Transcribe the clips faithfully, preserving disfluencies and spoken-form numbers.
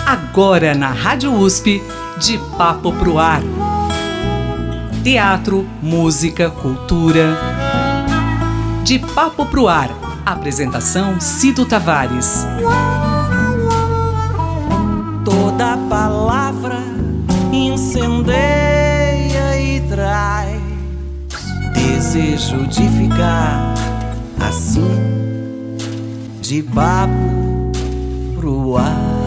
Agora na Rádio U S P, De Papo Pro Ar. Teatro, música, cultura. De Papo Pro Ar. Apresentação Cido Tavares. Toda palavra incendeia e traz desejo de ficar assim, de papo pro ar.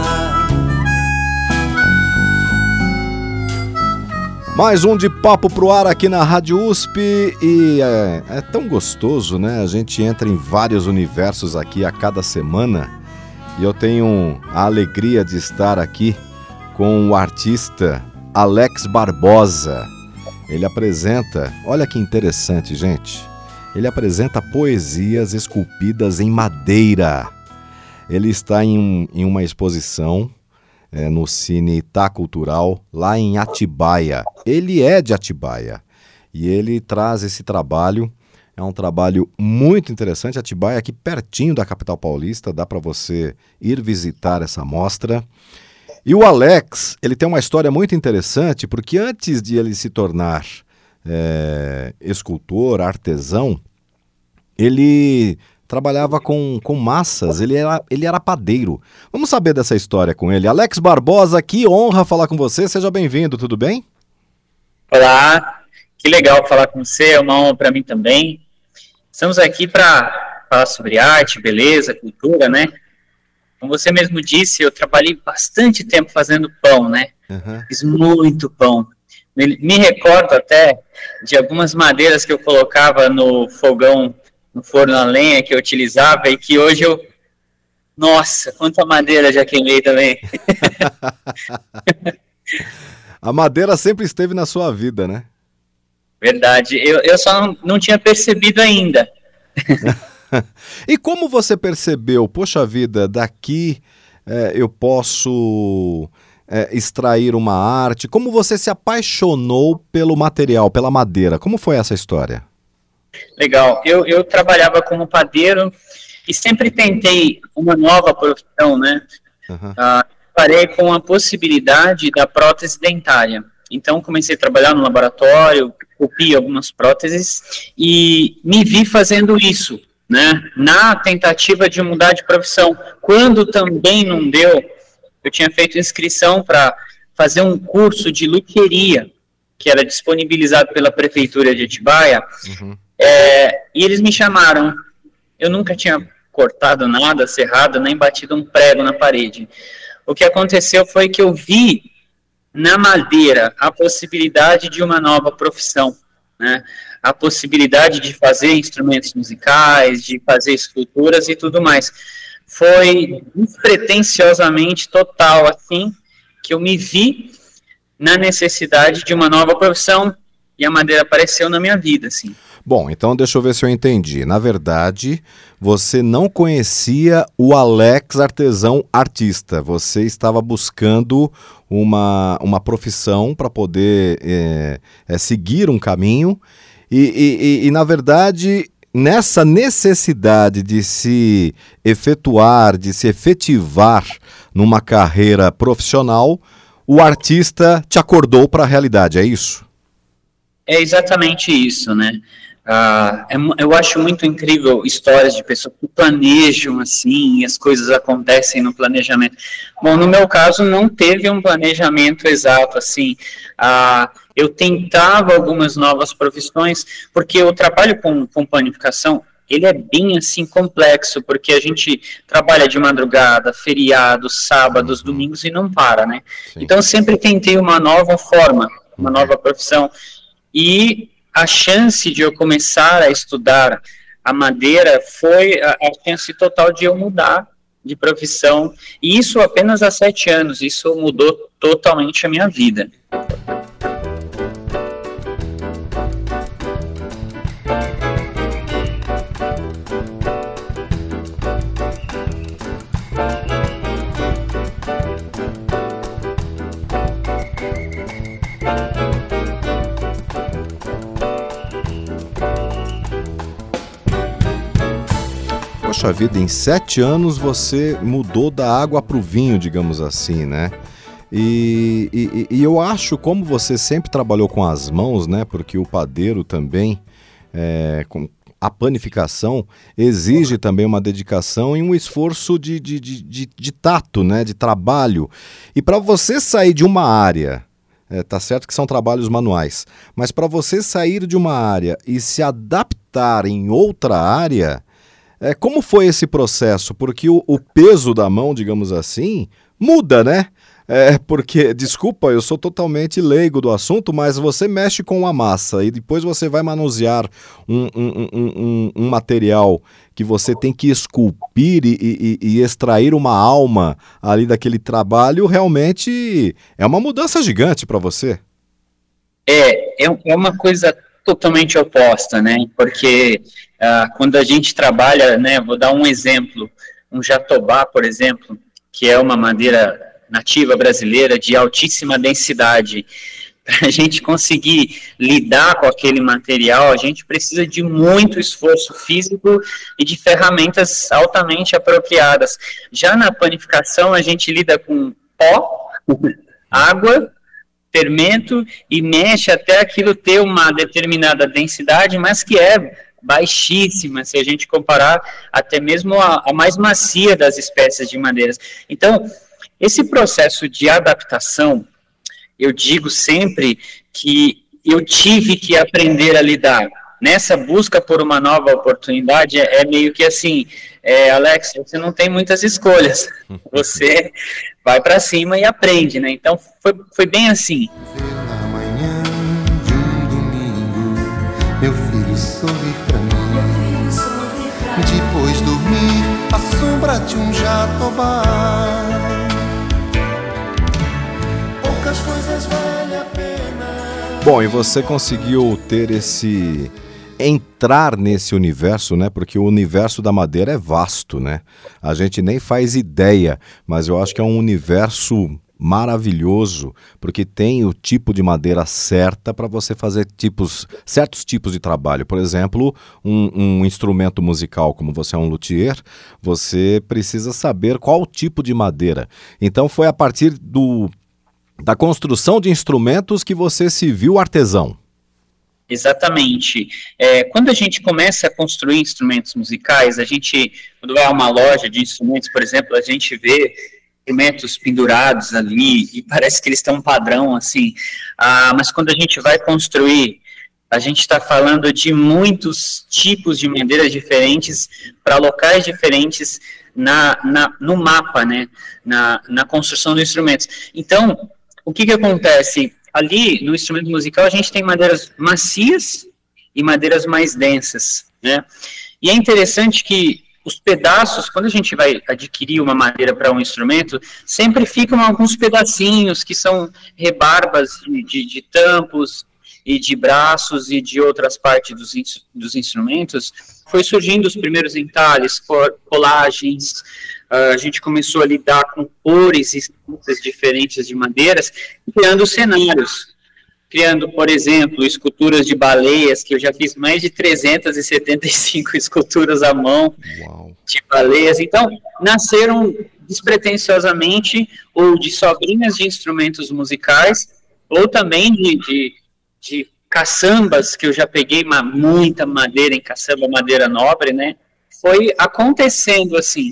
Mais um De Papo Pro Ar aqui na Rádio U S P e é, é tão gostoso, né? A gente entra em vários universos aqui a cada semana e eu tenho a alegria de estar aqui com o artista Alex Barbosa. Ele apresenta, olha que interessante, gente, ele apresenta poesias esculpidas em madeira. Ele está em, um, em uma exposição É, no Cine Itá Cultural, lá em Atibaia. Ele é de Atibaia e ele traz esse trabalho, é um trabalho muito interessante. Atibaia aqui pertinho da capital paulista, dá para você ir visitar essa mostra. E o Alex, ele tem uma história muito interessante, porque antes de ele se tornar é, escultor, artesão, ele trabalhava com, com massas, ele era, ele era padeiro. Vamos saber dessa história com ele. Alex Barbosa, que honra falar com você, seja bem-vindo, tudo bem? Olá, que legal falar com você, é uma honra para mim também. Estamos aqui para falar sobre arte, beleza, cultura, né? Como você mesmo disse, eu trabalhei bastante tempo fazendo pão, né? Uhum. Fiz muito pão. Me, me recordo até de algumas madeiras que eu colocava no fogão, no forno a lenha que eu utilizava e que hoje eu... Nossa, quanta madeira já queimei também. A madeira sempre esteve na sua vida, né? Verdade, eu, eu só não, não tinha percebido ainda. E como você percebeu, poxa vida, daqui é, eu posso é, extrair uma arte? Como você se apaixonou pelo material, pela madeira? Como foi essa história? Legal, eu, eu trabalhava como padeiro e sempre tentei uma nova profissão, né? Uhum. Ah, parei com a possibilidade da prótese dentária. Então comecei a trabalhar no laboratório, copiei algumas próteses e me vi fazendo isso, né? Na tentativa de mudar de profissão. Quando também não deu, eu tinha feito inscrição para fazer um curso de luthieria, que era disponibilizado pela Prefeitura de Atibaia. Uhum. É, e eles me chamaram. Eu nunca tinha cortado nada, serrado, nem batido um prego na parede. O que aconteceu foi que eu vi na madeira a possibilidade de uma nova profissão, né? A possibilidade de fazer instrumentos musicais, de fazer esculturas e tudo mais. Foi despretensiosamente total, assim, que eu me vi na necessidade de uma nova profissão e a madeira apareceu na minha vida, assim. Bom, então deixa eu ver se eu entendi. Na verdade, você não conhecia o Alex artesão artista. Você estava buscando uma, uma profissão para poder é, é, seguir um caminho. E, e, e, e, na verdade, nessa necessidade de se efetuar, de se efetivar numa carreira profissional, o artista te acordou para a realidade, é isso? É exatamente isso, né? Ah, é, eu acho muito incrível histórias de pessoas que planejam assim, e as coisas acontecem no planejamento. Bom, no meu caso não teve um planejamento exato assim. Ah, eu tentava algumas novas profissões, porque o trabalho com, com panificação, ele é bem assim complexo, porque a gente trabalha de madrugada, feriados, sábados, domingos e não para, né? Sim. Então sempre tentei uma nova forma, uma nova profissão. E a chance de eu começar a estudar a madeira foi a, a chance total de eu mudar de profissão. E isso apenas há sete anos. Isso mudou totalmente a minha vida. Poxa Poxa vida, em sete anos você mudou da água para o vinho, digamos assim, né? E, e, e eu acho, como você sempre trabalhou com as mãos, né? Porque o padeiro também, é, com a panificação, exige também uma dedicação e um esforço de, de, de, de, de tato, né? De trabalho. E para você sair de uma área, é, tá certo que são trabalhos manuais, mas para você sair de uma área e se adaptar em outra área, é, como foi esse processo? Porque o, o peso da mão, digamos assim, muda, né? É, porque, desculpa, eu sou totalmente leigo do assunto, mas você mexe com a massa e depois você vai manusear um, um, um, um, um material que você tem que esculpir e, e, e extrair uma alma ali daquele trabalho, realmente é uma mudança gigante para você. É, é uma coisa totalmente oposta, né? Porque uh, quando a gente trabalha, né, vou dar um exemplo, um jatobá, por exemplo, que é uma madeira nativa brasileira de altíssima densidade. Para a gente conseguir lidar com aquele material, a gente precisa de muito esforço físico e de ferramentas altamente apropriadas. Já na panificação, a gente lida com pó, água, fermento e mexe até aquilo ter uma determinada densidade, mas que é baixíssima, se a gente comparar até mesmo a, a mais macia das espécies de madeiras. Então, esse processo de adaptação, eu digo sempre que eu tive que aprender a lidar. Nessa busca por uma nova oportunidade, é, é meio que assim, é, Alex, você não tem muitas escolhas, você vai para cima e aprende, né? Então, foi, foi bem assim. Na manhã de um domingo, meu filho sorri pra mim, depois dormir à sombra de um jatobá. Poucas coisas vale a pena. Bom, e você conseguiu ter esse... entrar nesse universo, né? Porque o universo da madeira é vasto, né? A gente nem faz ideia, mas eu acho que é um universo maravilhoso, porque tem o tipo de madeira certa para você fazer tipos, certos tipos de trabalho. Por exemplo, um, um instrumento musical, como você é um luthier, você precisa saber qual tipo de madeira. Então foi a partir do, da construção de instrumentos que você se viu artesão. Exatamente. É, quando a gente começa a construir instrumentos musicais, a gente, quando vai a uma loja de instrumentos, por exemplo, a gente vê instrumentos pendurados ali e parece que eles têm um padrão, assim, ah, mas quando a gente vai construir, a gente está falando de muitos tipos de madeiras diferentes para locais diferentes na, na, no mapa, né, na, na construção dos instrumentos. Então, o que que acontece? Ali, no instrumento musical, a gente tem madeiras macias e madeiras mais densas, né? E é interessante que os pedaços, quando a gente vai adquirir uma madeira para um instrumento, sempre ficam alguns pedacinhos que são rebarbas de, de, de tampos e de braços e de outras partes dos, dos instrumentos. Foi surgindo os primeiros entalhes, colagens, uh, a gente começou a lidar com cores e esculturas diferentes de madeiras, criando cenários, criando, por exemplo, esculturas de baleias, que eu já fiz mais de trezentas e setenta e cinco esculturas à mão. Uau. De baleias. Então, nasceram despretensiosamente ou de sobrinhas de instrumentos musicais, ou também de, de, de caçambas, que eu já peguei uma, muita madeira em caçamba, madeira nobre, né? Foi acontecendo assim.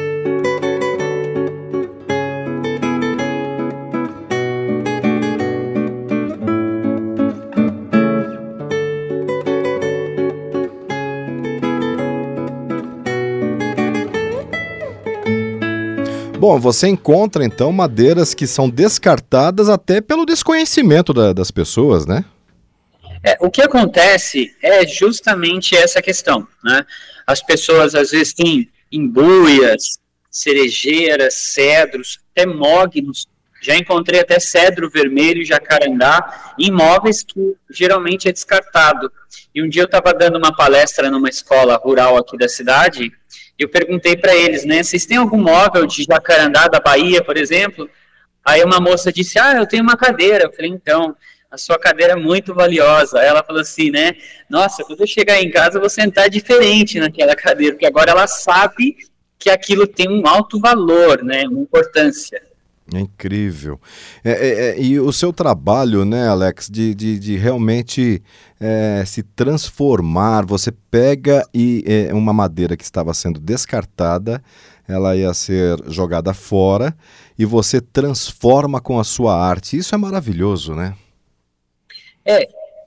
Bom, você encontra então madeiras que são descartadas até pelo desconhecimento da, das pessoas, né? É, o que acontece é justamente essa questão, né? As pessoas às vezes têm embuias, cerejeiras, cedros, até mognos. Já encontrei até cedro vermelho e jacarandá em móveis que geralmente é descartado. E um dia eu estava dando uma palestra numa escola rural aqui da cidade. Eu perguntei para eles, né, vocês têm algum móvel de jacarandá da Bahia, por exemplo? Aí uma moça disse, ah, eu tenho uma cadeira. Eu falei, então, a sua cadeira é muito valiosa. Aí ela falou assim, né, nossa, quando eu chegar em casa eu vou sentar diferente naquela cadeira, porque agora ela sabe que aquilo tem um alto valor, né, uma importância. É incrível. É, é, é, e o seu trabalho, né, Alex, de, de, de realmente é, se transformar, você pega e é, uma madeira que estava sendo descartada, ela ia ser jogada fora e você transforma com a sua arte. Isso é maravilhoso, né? É,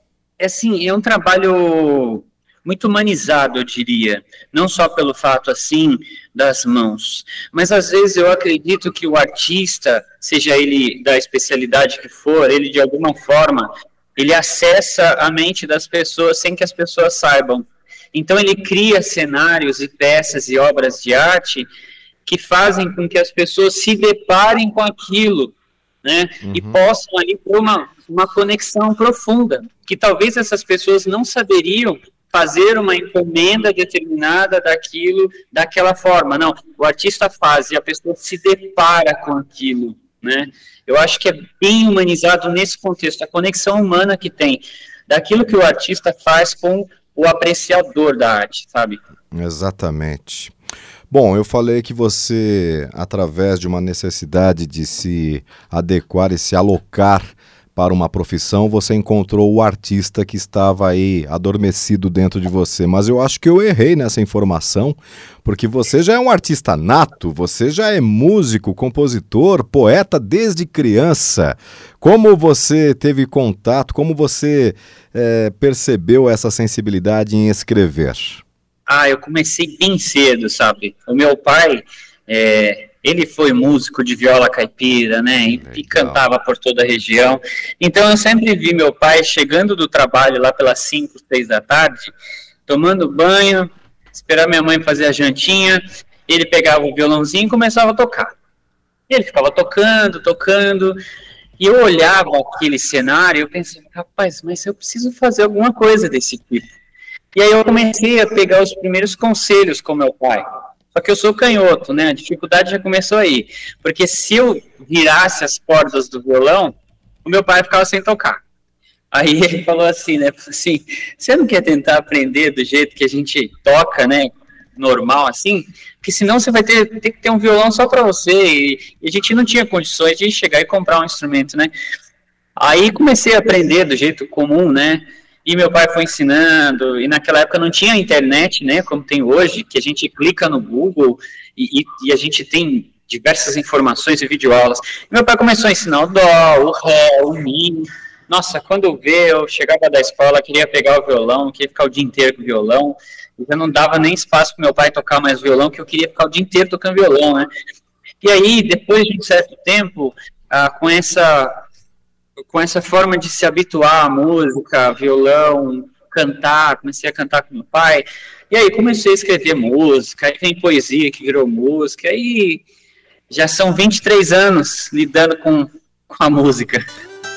é assim, é um trabalho muito humanizado, eu diria, não só pelo fato, assim, das mãos, mas às vezes eu acredito que o artista, seja ele da especialidade que for, ele de alguma forma, ele acessa a mente das pessoas sem que as pessoas saibam. Então ele cria cenários e peças e obras de arte que fazem com que as pessoas se deparem com aquilo, né, uhum. e possam ali ter uma, uma conexão profunda, que talvez essas pessoas não saberiam fazer uma encomenda determinada daquilo, daquela forma. Não, o artista faz e a pessoa se depara com aquilo, né? Eu acho que é bem humanizado nesse contexto, a conexão humana que tem, daquilo que o artista faz com o apreciador da arte, sabe? Exatamente. Bom, eu falei que você, através de uma necessidade de se adequar e se alocar para uma profissão, você encontrou o artista que estava aí adormecido dentro de você. Mas eu acho que eu errei nessa informação, porque você já é um artista nato, você já é músico, compositor, poeta desde criança. Como você teve contato, como você é, percebeu essa sensibilidade em escrever? Ah, eu comecei bem cedo, sabe? O meu pai... É... Ele foi músico de viola caipira, né, e, e cantava por toda a região. Então eu sempre vi meu pai chegando do trabalho lá pelas cinco, seis da tarde, tomando banho, esperar minha mãe fazer a jantinha, ele pegava o violãozinho e começava a tocar. Ele ficava tocando, tocando, e eu olhava aquele cenário e eu pensei, rapaz, mas eu preciso fazer alguma coisa desse tipo. E aí eu comecei a pegar os primeiros conselhos com meu pai. Só que eu sou canhoto, né? A dificuldade já começou aí. Porque se eu virasse as cordas do violão, o meu pai ficava sem tocar. Aí ele falou assim, né? Assim, você não quer tentar aprender do jeito que a gente toca, né? Normal, assim? Porque senão você vai ter, ter que ter um violão só para você. E, e a gente não tinha condições de chegar e comprar um instrumento, né? Aí comecei a aprender do jeito comum, né? E meu pai foi ensinando, e naquela época não tinha internet, né, como tem hoje, que a gente clica no Google e, e, e a gente tem diversas informações e videoaulas. E meu pai começou a ensinar o dó, o ré, o mi. Nossa, quando eu vi, eu chegava da escola, queria pegar o violão, queria ficar o dia inteiro com o violão, e já não dava nem espaço para meu pai tocar mais violão, que eu queria ficar o dia inteiro tocando violão, né. E aí, depois de um certo tempo, ah, com essa... com essa forma de se habituar à música, violão, cantar, comecei a cantar com meu pai, e aí comecei a escrever música, aí vem poesia que virou música, aí já são vinte e três anos lidando com, com a música.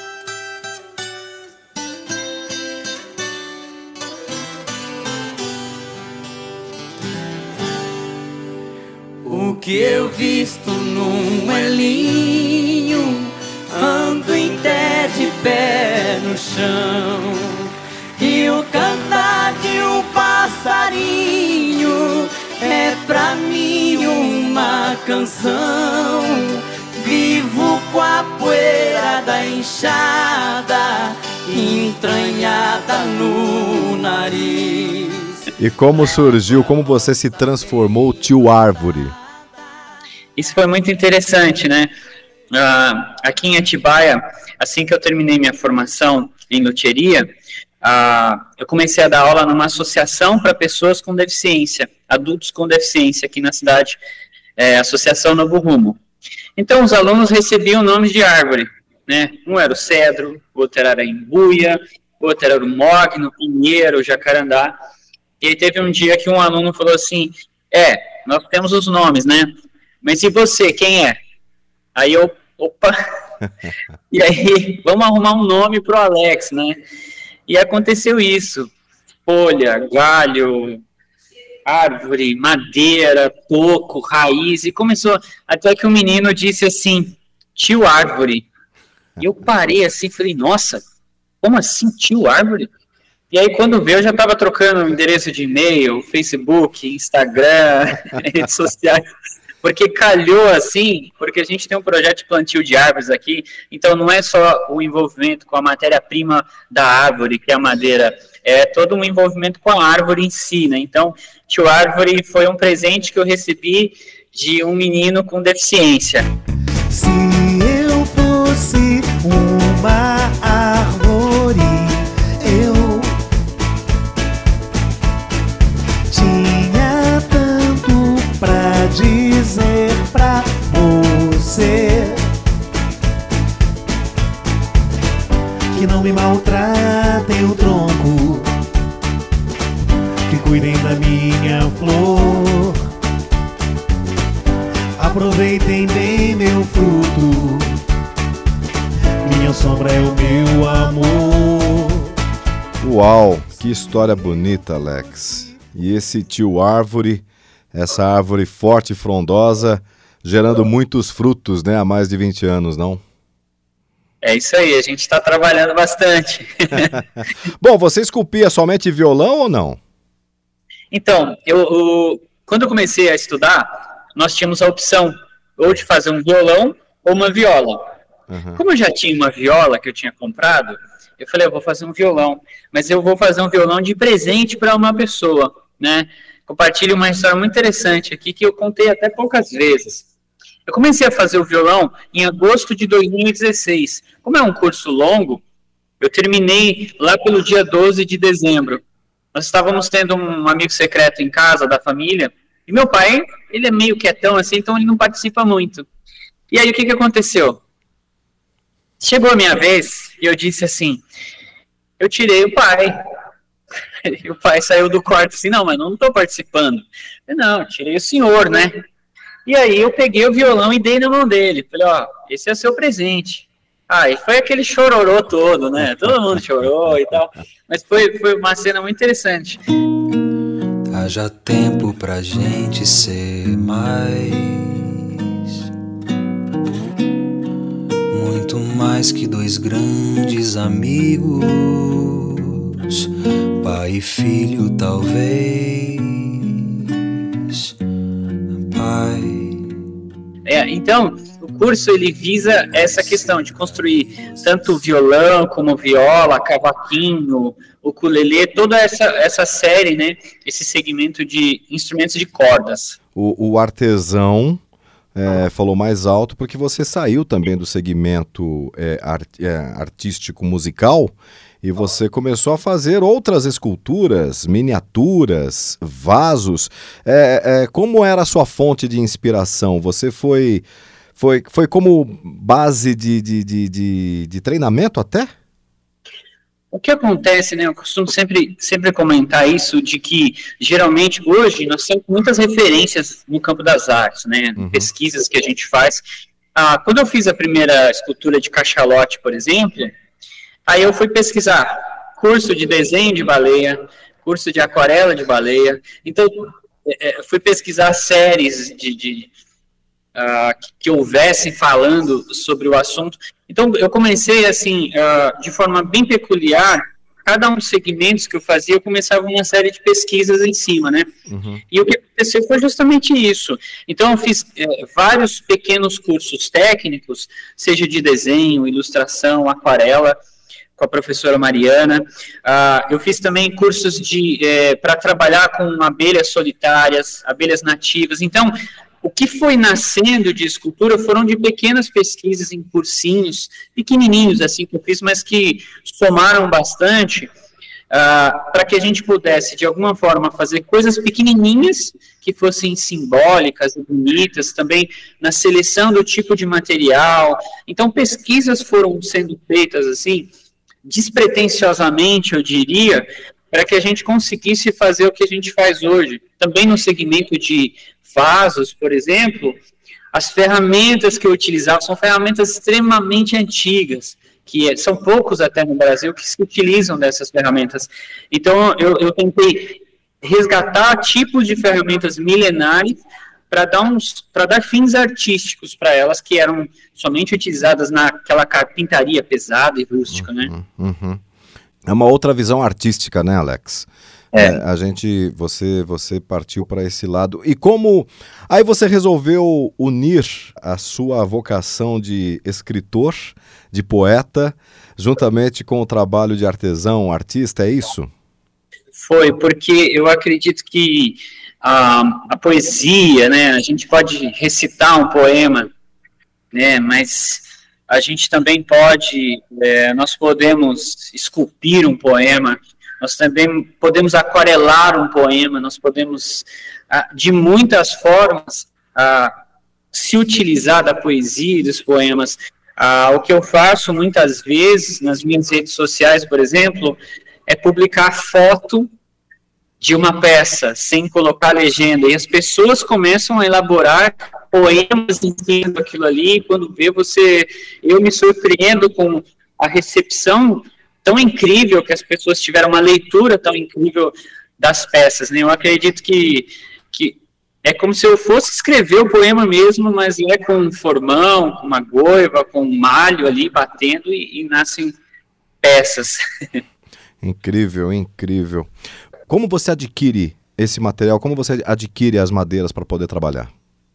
O que eu visto num elinho, ando em té de pé no chão, e o cantar de um passarinho é pra mim uma canção. Vivo com a poeira da enxada entranhada no nariz. E como surgiu, como você se transformou, Tio Árvore? Isso foi muito interessante, né? Uh, aqui em Atibaia, assim que eu terminei minha formação em luthieria, uh, eu comecei a dar aula numa associação para pessoas com deficiência, adultos com deficiência aqui na cidade, é, Associação Novo Rumo. Então os alunos recebiam nomes de árvore, né? Um era o cedro, outro era a embuia, outro era o mogno, o pinheiro, o jacarandá. E aí teve um dia que um aluno falou assim, é, nós temos os nomes, né? Mas e você, quem é? Aí eu, opa, e aí, vamos arrumar um nome pro Alex, né? E aconteceu isso, folha, galho, árvore, madeira, toco, raiz, e começou, até que o menino disse assim, Tio Árvore. E eu parei assim, falei, nossa, como assim, tio árvore? E aí, quando veio, eu já estava trocando endereço de e-mail, Facebook, Instagram, redes sociais, porque calhou assim, porque a gente tem um projeto de plantio de árvores aqui, então não é só o envolvimento com a matéria-prima da árvore, que é a madeira, é todo um envolvimento com a árvore em si, né? Então, tio árvore foi um presente que eu recebi de um menino com deficiência. Se eu fosse uma árvore, eu tinha tanto pra dizer pra você, que não me maltratem o tronco, que cuidem da minha flor, aproveitem bem meu fruto, minha sombra é o meu amor. Uau, que história bonita, Alex. E esse tio árvore, essa árvore forte e frondosa, gerando muitos frutos, né, há mais de vinte anos, não? É isso aí, a gente está trabalhando bastante. Bom, você esculpia somente violão ou não? Então, eu, eu, quando eu comecei a estudar, nós tínhamos a opção ou de fazer um violão ou uma viola. Uhum. Como eu já tinha uma viola que eu tinha comprado, eu falei, eu vou fazer um violão, mas eu vou fazer um violão de presente para uma pessoa, né? Compartilho uma história muito interessante aqui que eu contei até poucas vezes. Eu comecei a fazer o violão em agosto de dois mil e dezesseis. Como é um curso longo, eu terminei lá pelo dia doze de dezembro. Nós estávamos tendo um amigo secreto em casa da família, e meu pai, ele é meio quietão assim, então ele não participa muito. E aí o que, que aconteceu? Chegou a minha vez e eu disse assim, eu tirei o pai. E o pai saiu do quarto assim, não, mas não estou participando. Eu, não, tirei o senhor, né? E aí eu peguei o violão e dei na mão dele. Falei, ó, esse é o seu presente. Ah, e foi aquele chororô todo, né? Todo mundo chorou e tal. Mas foi, foi uma cena muito interessante. Haja tempo pra gente ser mais, muito mais que dois grandes amigos, pai e filho talvez, pai. É, então, o curso ele visa essa questão de construir tanto violão como viola, cavaquinho, ukulele, toda essa, essa série, né, esse segmento de instrumentos de cordas. O, o artesão é, falou mais alto porque você saiu também do segmento é, art, é, artístico musical e você começou a fazer outras esculturas, miniaturas, vasos. É, é, como era a sua fonte de inspiração? Você foi, foi, foi como base de, de, de, de, de treinamento até? O que acontece, né, eu costumo sempre, sempre comentar isso, de que geralmente hoje nós temos muitas referências no campo das artes, né, uhum. pesquisas que a gente faz. Ah, quando eu fiz a primeira escultura de cachalote, por exemplo, aí eu fui pesquisar curso de desenho de baleia, curso de aquarela de baleia, então é, fui pesquisar séries de, de, uh, que, que houvessem falando sobre o assunto. Então eu comecei assim, uh, de forma bem peculiar, cada um dos segmentos que eu fazia, eu começava uma série de pesquisas em cima, né? Uhum. E o que aconteceu foi justamente isso. Então eu fiz é, vários pequenos cursos técnicos, seja de desenho, ilustração, aquarela, com a professora Mariana. Uh, eu fiz também cursos de é, para trabalhar com abelhas solitárias, abelhas nativas. Então, o que foi nascendo de escultura foram de pequenas pesquisas em cursinhos, pequenininhos assim que eu fiz, mas que somaram bastante uh, para que a gente pudesse, de alguma forma, fazer coisas pequenininhas que fossem simbólicas e bonitas, também na seleção do tipo de material. Então, pesquisas foram sendo feitas assim, despretensiosamente, eu diria, para que a gente conseguisse fazer o que a gente faz hoje. Também no segmento de vasos, por exemplo, as ferramentas que eu utilizava são ferramentas extremamente antigas, que são poucos até no Brasil que se utilizam dessas ferramentas. Então, eu, eu tentei resgatar tipos de ferramentas milenares para dar, uns, para dar fins artísticos para elas, que eram somente utilizadas naquela carpintaria pesada e rústica, né? Uhum. é uma outra visão artística, né, Alex? É. É, a gente, você, você partiu para esse lado. E como... Aí você resolveu unir a sua vocação de escritor, de poeta, juntamente com o trabalho de artesão, artista, é isso? Foi, porque eu acredito que a, a poesia, né, a gente pode recitar um poema, né, mas a gente também pode, é, nós podemos esculpir um poema, nós também podemos aquarelar um poema, nós podemos, de muitas formas, se utilizar da poesia e dos poemas. O que eu faço muitas vezes nas minhas redes sociais, por exemplo, é publicar foto de uma peça, sem colocar legenda, e as pessoas começam a elaborar poemas em cima daquilo ali, e quando vê você, eu me surpreendo com a recepção tão incrível que as pessoas tiveram, uma leitura tão incrível das peças, né? Eu acredito que, que é como se eu fosse escrever o poema mesmo, mas é com um formão, com uma goiva, com um malho ali batendo e, e nascem peças. Incrível, incrível. Como você adquire esse material? Como você adquire as madeiras para poder trabalhar?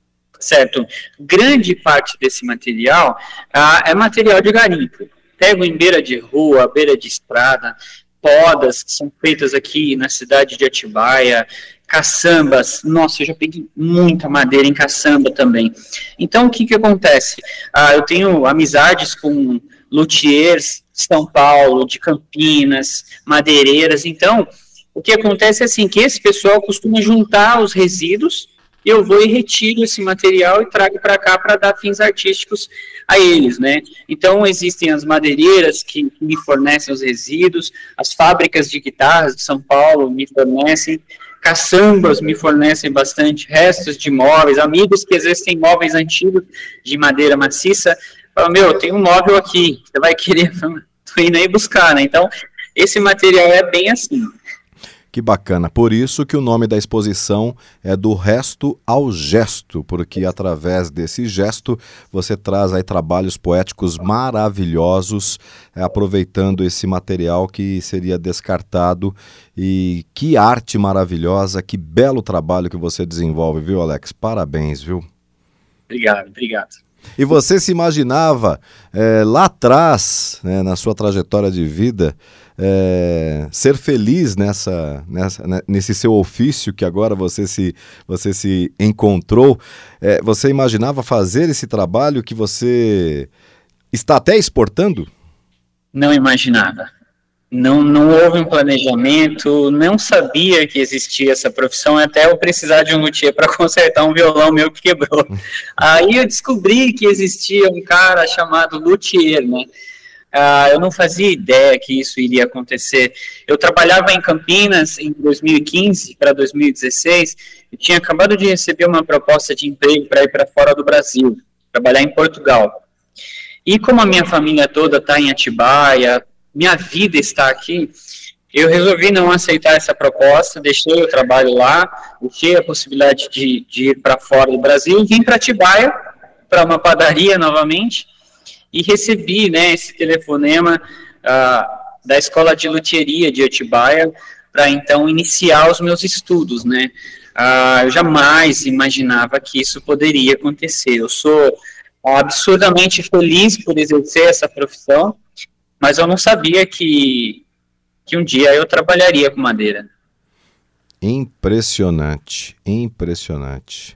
Certo. Grande parte desse material ah, é material de garimpo. Pego em beira de rua, beira de estrada, podas que são feitas aqui na cidade de Atibaia, caçambas. Nossa, eu já peguei muita madeira em caçamba também. Então, o que que acontece? Ah, eu tenho amizades com luthiers de São Paulo, de Campinas, madeireiras. Então, o que acontece é assim, que esse pessoal costuma juntar os resíduos, eu vou e retiro esse material e trago para cá para dar fins artísticos a eles, né? Então, existem as madeireiras que me fornecem os resíduos, as fábricas de guitarras de São Paulo me fornecem, caçambas me fornecem bastante, restos de móveis, amigos que às vezes têm móveis antigos de madeira maciça, falam, meu, tem um móvel aqui, você vai querer, tô indo aí buscar, né? Então, esse material é bem assim. Que bacana, por isso que o nome da exposição é Do Resto ao Gesto, porque através desse gesto você traz aí trabalhos poéticos maravilhosos, é, aproveitando esse material que seria descartado. E que arte maravilhosa, que belo trabalho que você desenvolve, viu, Alex? Parabéns, viu? Obrigado, obrigado. E você se imaginava é, lá atrás, né, na sua trajetória de vida, é, ser feliz nessa, nessa, nesse seu ofício que agora você se, você se encontrou? É, você imaginava fazer esse trabalho que você está até exportando? Não imaginava. Não, não houve um planejamento, não sabia que existia essa profissão, até eu precisar de um luthier para consertar um violão meu que quebrou. Aí eu descobri que existia um cara chamado luthier, né? Ah, eu não fazia ideia que isso iria acontecer. Eu trabalhava em Campinas em dois mil e quinze para dois mil e dezesseis, e tinha acabado de receber uma proposta de emprego para ir para fora do Brasil, trabalhar em Portugal. E como a minha família toda está em Atibaia, minha vida está aqui, eu resolvi não aceitar essa proposta, deixei o trabalho lá, deixei a possibilidade de, de ir para fora do Brasil, vim para Atibaia, para uma padaria novamente, e recebi, né, esse telefonema uh, da Escola de Luthieria de Atibaia, para então iniciar os meus estudos, né. Uh, eu jamais imaginava que isso poderia acontecer. Eu sou absurdamente feliz por exercer essa profissão, mas eu não sabia que, que um dia eu trabalharia com madeira. Impressionante, impressionante.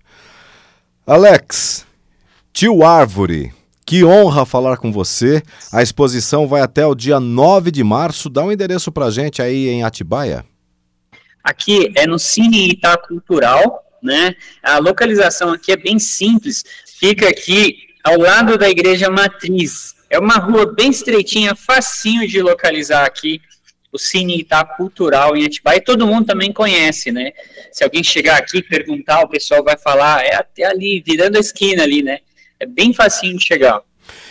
Alex, Tio Árvore, que honra falar com você. A exposição vai até o dia nove de março. Dá um endereço pra gente aí em Atibaia. Aqui é no Cine Itá Cultural, né? A localização aqui é bem simples. Fica aqui ao lado da Igreja Matriz. É uma rua bem estreitinha, facinho de localizar aqui, o Cine Itá Cultural em Atibaia, e todo mundo também conhece, né? Se alguém chegar aqui e perguntar, o pessoal vai falar, é até ali, virando a esquina ali, né? É bem facinho de chegar.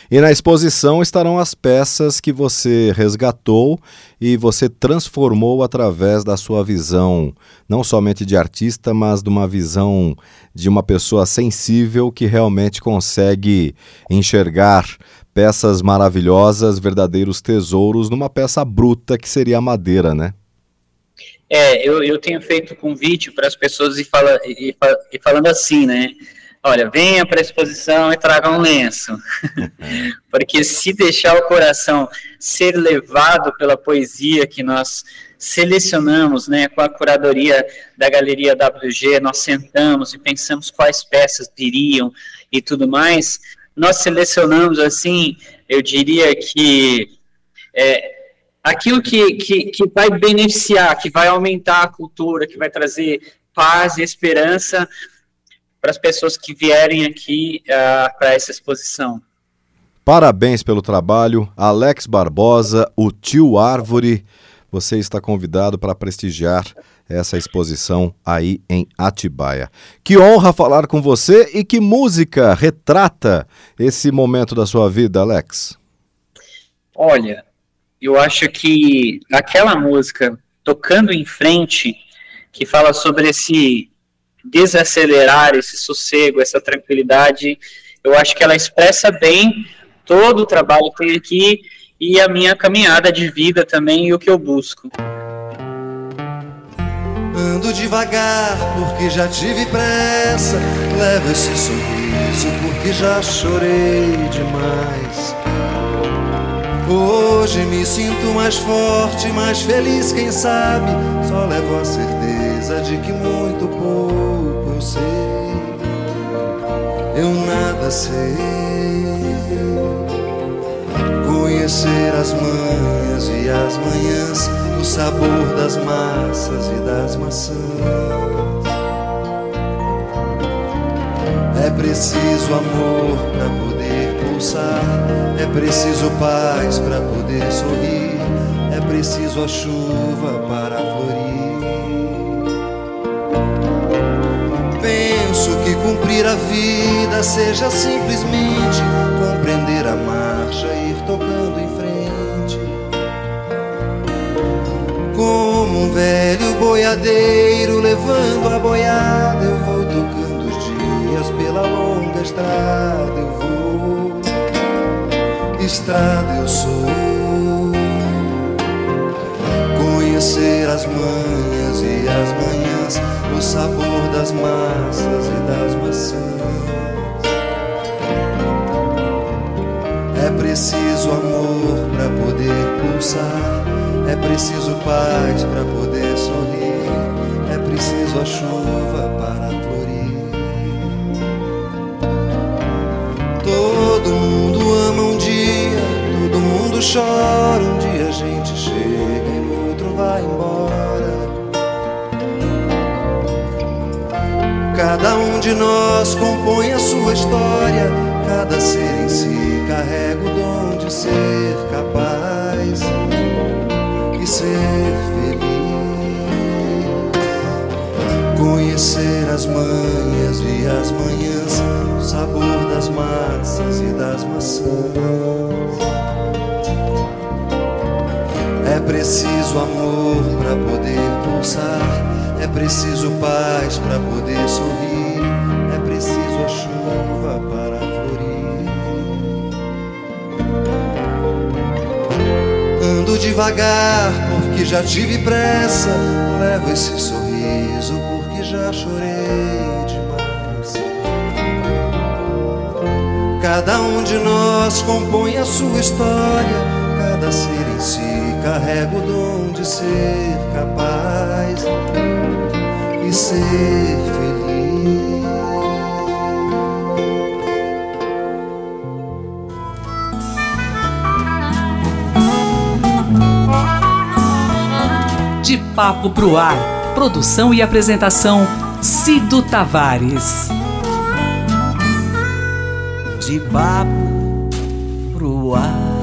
E na exposição estarão as peças que você resgatou e você transformou através da sua visão, não somente de artista, mas de uma visão de uma pessoa sensível que realmente consegue enxergar peças maravilhosas, verdadeiros tesouros, numa peça bruta que seria a madeira, né? É, eu, eu tenho feito convite para as pessoas e, fala, e, e falando assim, né? Olha, venha para a exposição e traga um lenço. Porque se deixar o coração ser levado pela poesia que nós selecionamos, né, com a curadoria da Galeria W G, nós sentamos e pensamos quais peças viriam e tudo mais, nós selecionamos, assim, eu diria que é, aquilo que, que, que vai beneficiar, que vai aumentar a cultura, que vai trazer paz e esperança para as pessoas que vierem aqui uh, para essa exposição. Parabéns pelo trabalho, Alex Barbosa, o Tio Árvore. Você está convidado para prestigiar essa exposição aí em Atibaia. Que honra falar com você e que música retrata esse momento da sua vida, Alex? Olha, eu acho que aquela música, Tocando em Frente, que fala sobre esse desacelerar, esse sossego, essa tranquilidade, eu acho que ela expressa bem todo o trabalho que tem aqui e a minha caminhada de vida também e o que eu busco. Ando devagar porque já tive pressa, levo esse sorriso porque já chorei demais. Hoje me sinto mais forte, mais feliz, quem sabe, só levo a certeza de que muito pouco eu sei. Eu nada sei. Conhecer as manhas e as manhãs, o sabor das massas e das maçãs. É preciso amor para poder pulsar, é preciso paz para poder sorrir, é preciso a chuva para florir. Penso que cumprir a vida seja simplesmente compreender a marcha e ir tocando em frente. Como um velho boiadeiro levando a boiada, eu vou tocando os dias pela longa estrada. Eu vou, estrada eu sou. Conhecer as manhas e as manhãs, o sabor das massas e das maçãs. É preciso amor para poder pulsar, é preciso paz para poder sorrir, é preciso a chuva para florir. Todo mundo ama um dia, todo mundo chora, um dia a gente chega e no outro vai embora. Cada um de nós compõe a sua história, cada ser em si carrega o dom de ser capaz e ser feliz. Conhecer as manhas e as manhãs, o sabor das massas e das maçãs. É preciso amor para poder pulsar, é preciso paz para poder sorrir, é preciso a chuva para florir. Ando devagar porque já tive pressa, levo esse sorriso porque já chorei demais. Cada um de nós compõe a sua história, cada ser em si carrega o dom de ser capaz e ser feliz. De Papo pro Ar, produção e apresentação Cido Tavares. De papo pro ar.